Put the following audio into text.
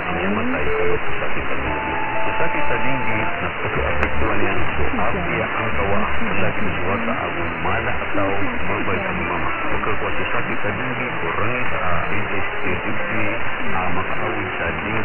ang mamatay sa sakit sa dinggi. Sa sakit sa dinggi, nagpapapektuhan niya so apya ang kawa lagi suwata agung mala atau mabay ang mama. Pagkakuha sa sakit sa dinggi, kurangin sa infeksi, makaawid sa dinggi